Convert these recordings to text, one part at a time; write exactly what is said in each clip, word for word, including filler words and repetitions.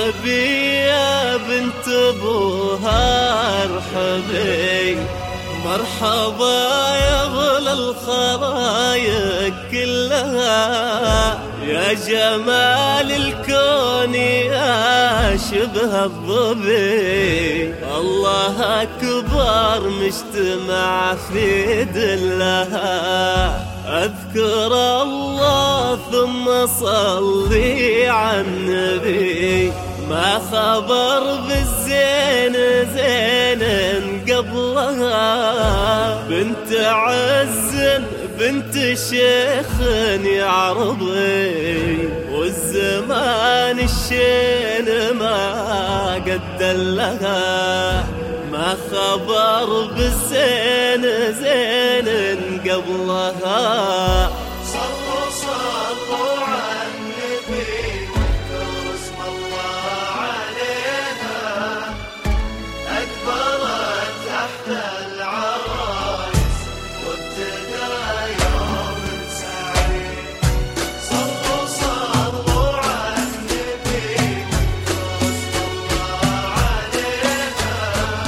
ارحبي يا بنت ابوها ارحبي، مرحبا يا غلا الخرايق كلها، يا جمال الكون يا شبه الظبي، الله أكبر مجتمع في دلها، أذكر الله ثم صلي على النبي، ما خبر بالزين زين قبلها، بنت عز بنت شيخ يعرضي، والزمان الشين ما قد لها، ما خبر بالزين زين قبلها. صلوا صلوا على النبي واذكروا اسم الله عليها، أكبرت تحت العرايس وابتدى يوم سعيد. صلوا صلوا على النبي واذكروا اسم الله عليها،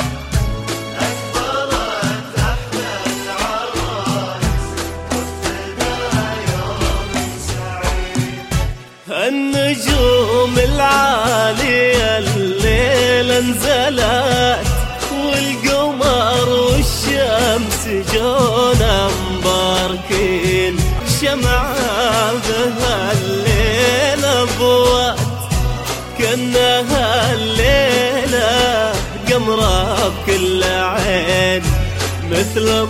أكبرت تحت العرايس وابتدى يوم سعيد. النجوم العالية الليلة انزلت، والقمر والشمس جونا مباركين، شمعة بها الليلة ضوت، كأنها الليلة قمرة بكل عين، مثل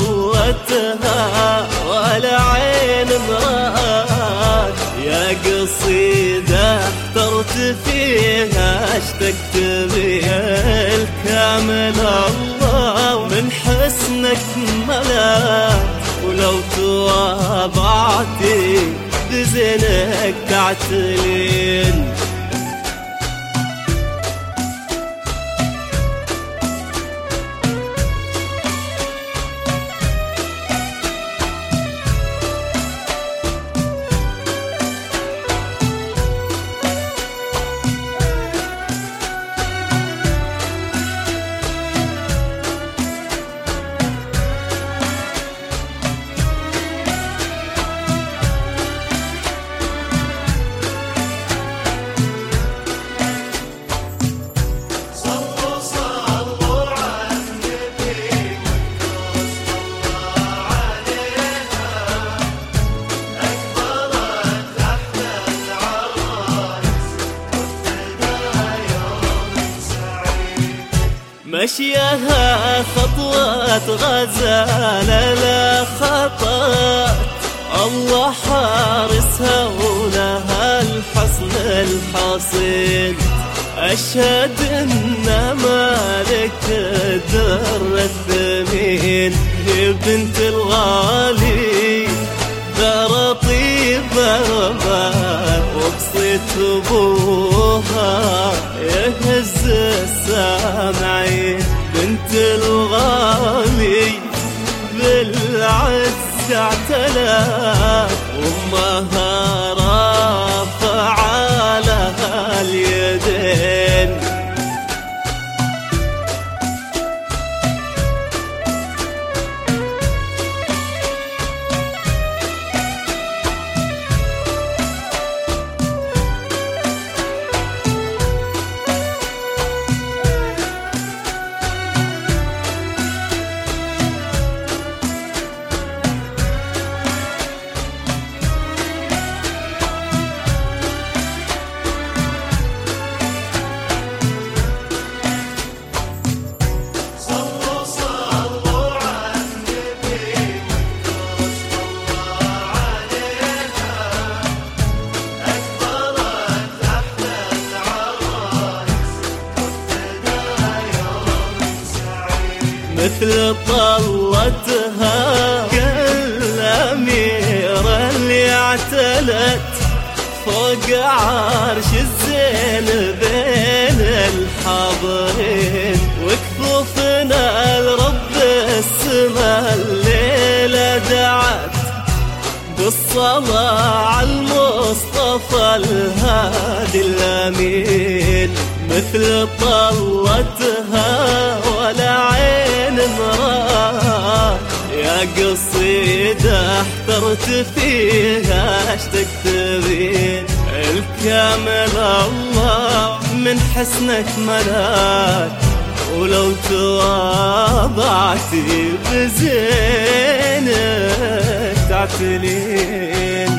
طلتها ولا عين مرات، يا قصيدة احترت فيها اشتقت بها الكامل الله، من حسنك ملات، ولو تواضعتي بزينك تعتلين. مشيها خطوة غزالة لا خطأ، الله حارسها ولها الحصن الحصين، أشهد إن مالك الدر الثمين، هي بنت الغالي دار طيبة ربات، وبصيت أبوها يهز السامعين، بنت الغالي بالعز اعتلت، وامها رافعة لها اليدين. مثل طلتها كالأميرة اللي اعتلت فوق عرش الزين بين الحاضرين، وكفوفنا لرب السما الليلة دعت الصلاة على المصطفى الهادي الأمين، مثل طلتها ولا عين مراه. يا قصيدة احترت فيها اش تكتبين، الكامل الله من حسنك ملاك، ولو تواضعتي بزينك تعتلين.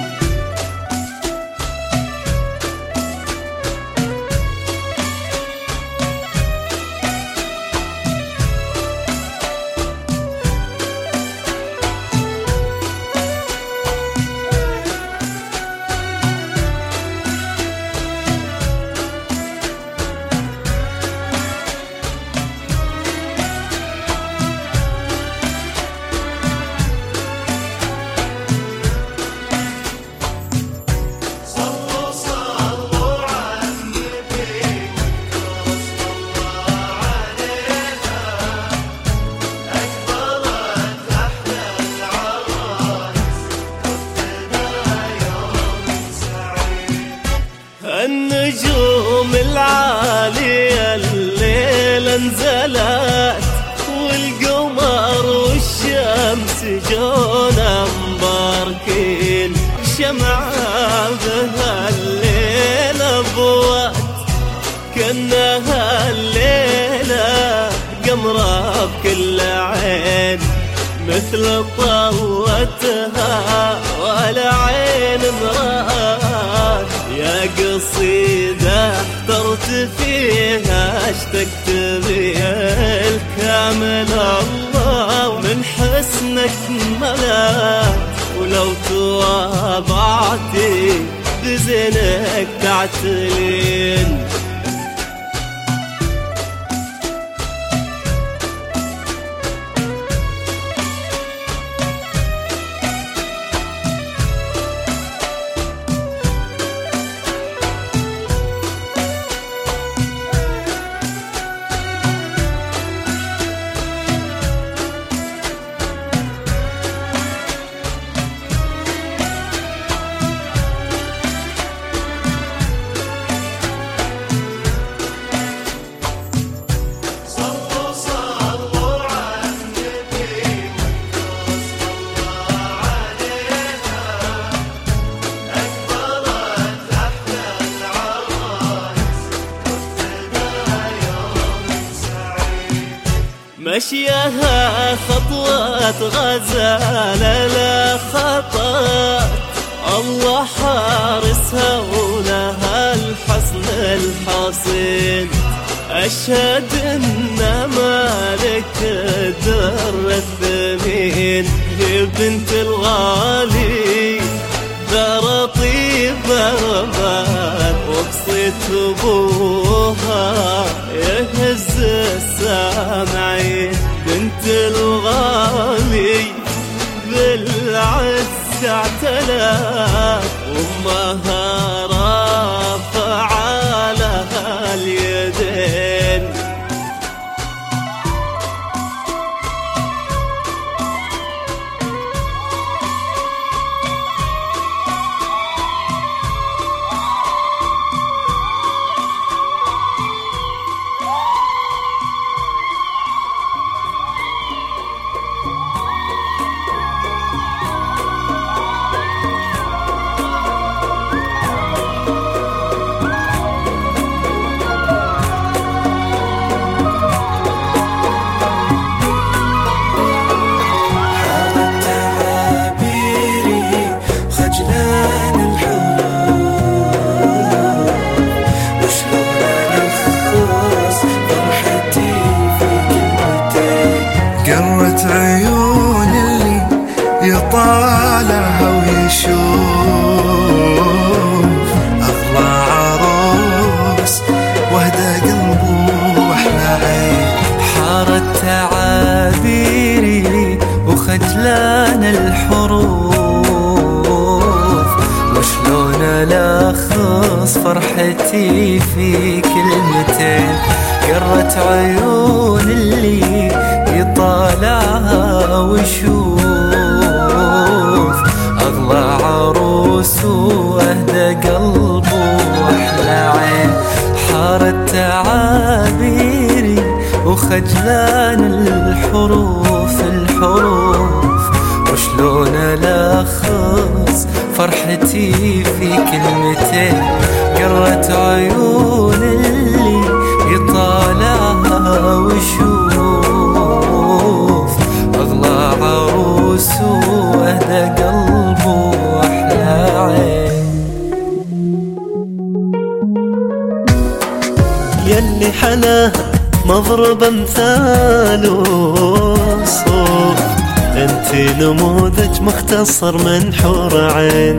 النجوم العالية الليلة انزلت، والقمر والشمس جونا مباركين، شمعة بها الليلة ضوت، كأنها الليلة قمرة بكل عين، مثل طلتها ولا عين مرآت. يا قصيدة احترت فيها اش تكتبي، الكامل الله من حسنك ملاك، ولو تواضعتي بزينك تعتلين. مشيها خطوة غزالة لا خطأ، الله حارسها ولها الحسن الحصين. أشهد إن مالك الدر الثمين، هي بنت الغالي دار طيبة ربات، وبصيت أبوها يهز السامعين. بنت الغالي بالعز اعتلت، وامها رافع لها اليدين. عيون اللي يطالعها ويشوف أغلى عروس وهدى قلبه وأحلى عين. حارت تعابيري وخجلان الحروف، وشلون ألخص فرحتي في كلمتين. قرت عيون اللي يطالعها ويشوف أغلى عروس عروس واهدى قلب واحلى عين. حارت تعابيري وخجلان الحروف الحروف، وشلون الخص فرحتي في كلمتين. قرت عيون اللي يطالعها ويشوف اغلى عروس واهدى قلب واحلى عين. يلي حلاها مضرب امثال وصوف، انتي نموذج مختصر من حور عين.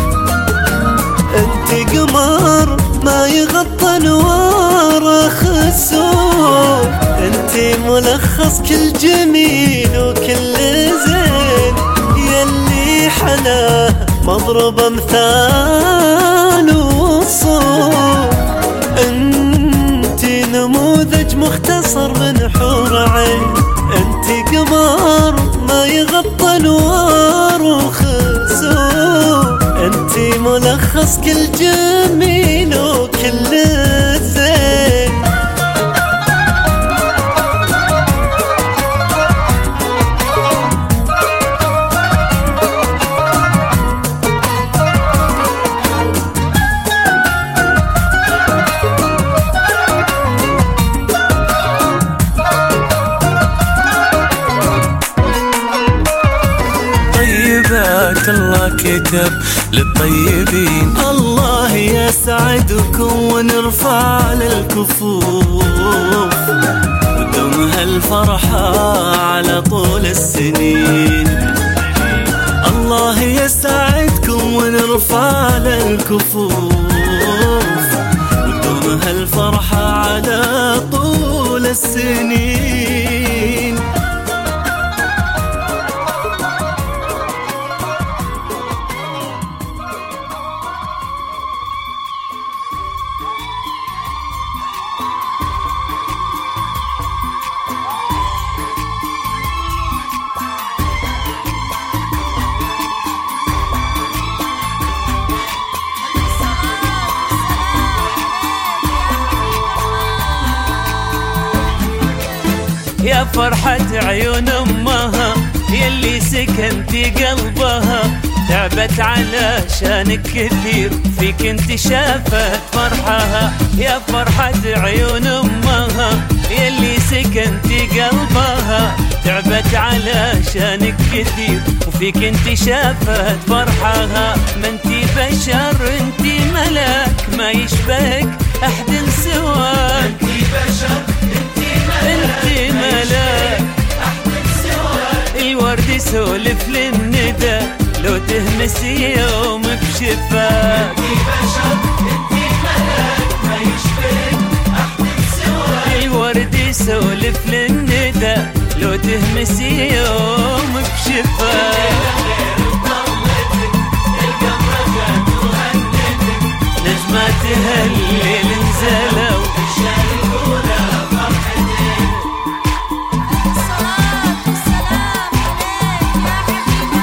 انتي قمر ما يغطى انوار خسوف، انتي ملخص كل جميل وكل زين. يلي حلاها مضرب امثال وصوف، انتي نموذج مختصر من حور عين. انتي قمر ما يغطى انوار وخسوف، انتي ملخص كل جميل وكل زين. الله كتب للطيبين، الله يسعدكم ونرفع للكفوف، ودوم هالفرحة على طول السنين. الله يسعدكم ونرفع للكفوف، ودوم هالفرحة على طول السنين. يا فرحة عيون أمها يلي سكنتي قلبها، تعبت علشانك كثير فيك انت شافت فرحها. يا فرحة عيون أمها يلي سكنتي قلبها، تعبت علشانك كثير وفيك انت شافت فرحها. ما انتي بشر انتي ملاك ما يشبهك أحد سواك، انتي بشر انتي ملاك أحد سواك. الورد يسولف للندى لو تهمسي يوم بشفاك، انتي بشر انتي ملاك ما يشبهك أحد سواك. الورد يسولف للندى لو تهمسي يوم بشفاك. نجماتها الليل نزلوا يشاركونا فرحتك. الصلاة والسلام عليك يا حبيب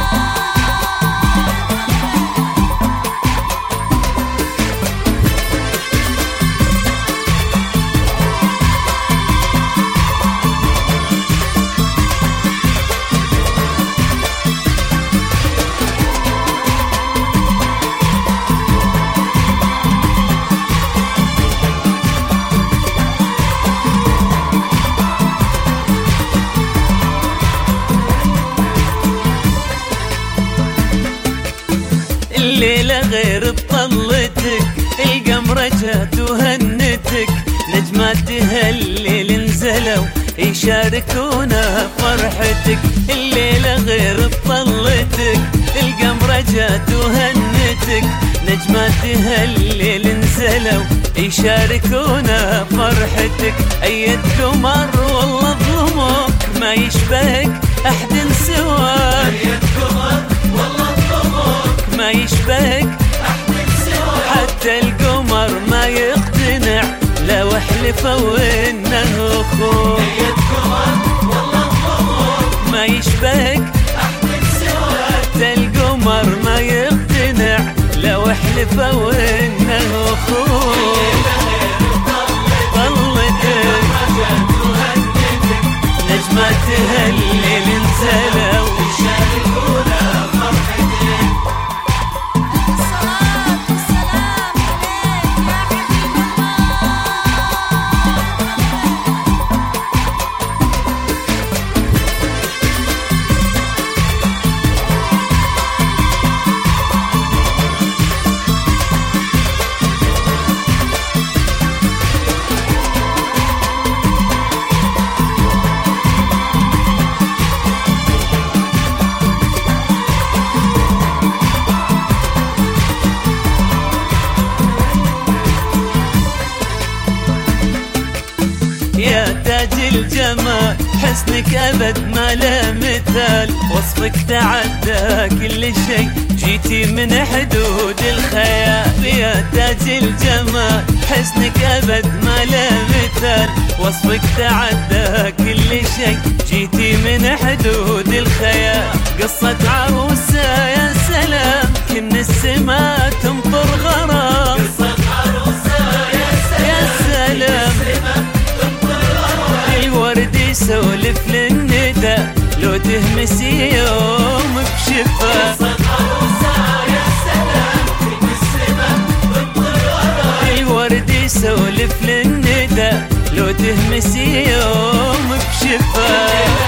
الليلة غير بطلتك، القمرة جات وهنتك. نجماتها الليل نزلوا يشاركونا فرحتك. الليلة غير بطلتك، القمرة جات وهنتك. نجماتها الليل نزلوا يشاركونا فرحتك. أيد قمر والله ظلمك ما يشبهك أحد سواك، أيد قمر والله ظلمك ما يشبهك أحد سواك. حتى القمر ما يقتنع لو حلفوا وإنه أخوك، أيد قمر والله ظلمك ما يشبهك أحد سواك. حتى القمر ما يقتنع سالفة وإنه أخوك ظلتك نجمة تهلل انزلوا يشاركونا فرحتك. الصلاة والسلام عليك يا حبيب يا تاج الجمال حسنك أبد ما له مثال، وصفك تعدى كل شيء جيتي من حدود الخيال. يا تاج الجمال حسنك أبد ما له مثال، وصفك تعدى كل شيء جيتي من حدود الخيال. قصة عروسة يا سلام كن السما تمطر غرام، قصة عروسة يا يا سلام سلام الورد يسولف للندى لو تهمسي يوم بشفا. قصة عروسة يا سلام كن السما تمطر غرام، الورد يسولف للندى لو تهمسي يوم بشفا.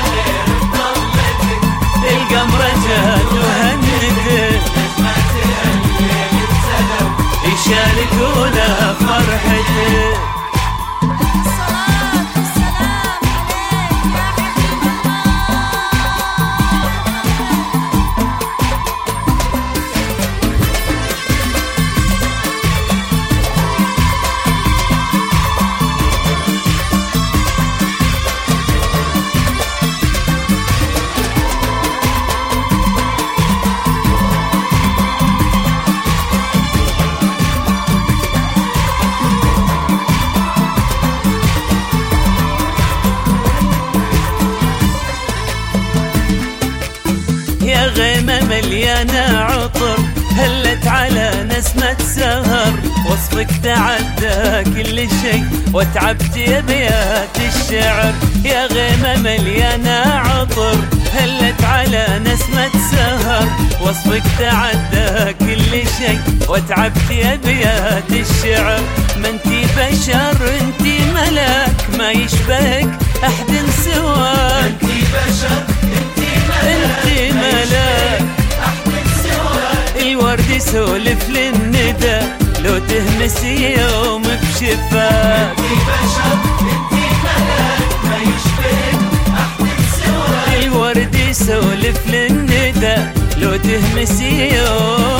القمرة جات وهندت نجمة تهلل انزلوا يشاركونا فرحتك. الصلاة والسلام عليك يا حبيب يا غيمة مليانة عطر هلت على نسمة سهر، وصفك تعدى كل شيء وتعبت أبيات الشعر. يا غيمة مليانة عطر هلت على نسمة سهر، وصفك تعدى كل شيء وتعبت أبيات الشعر. ما انتي بشر انتي ملاك ما يشبهك أحد سواك، انتي بشر انتي ملاك انتي ملاك أحمد سواك. الورد يسولف للندى لو تهمسي يوم بشفاك. انتي بشر انتي ملاك ما يشبهك أحمد سواك. الورد يسولف للندى لو تهمسي يوم